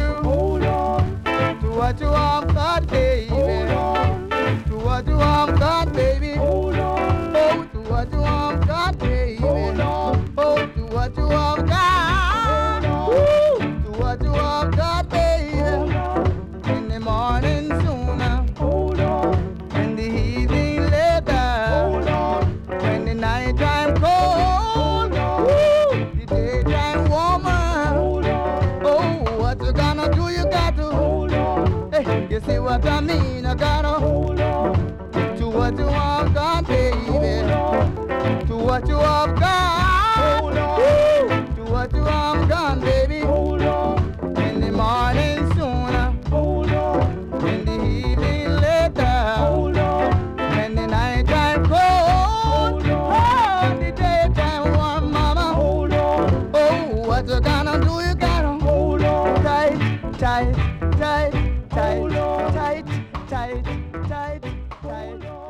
Hold on to what you have got, baby. Hold on to what you have got, baby. Hold on. Oh, to what you have got, baby. Hold on. Oh, to what you have got. Hold on. To what you have got, baby. Hold on. In the morning sooner. Hold on. In the evening later. Hold on. When the night time cold. Hold on. The daytime warmer. Hold on. Oh, what you gonna do? You got to hold on. Hey, you see what I mean? I gotta hold on to what you have got, baby. Hold on to what you have got. Hold on to what you have got, baby. Hold on. In the morning sooner. Hold on. In the evening later. Hold on. When the night time cold. Hold on. Oh, the daytime warm, mama. Hold on. Oh, what you gonna do? You gotta hold on tight, tight, tight, tight, tight, tight, tight, tight.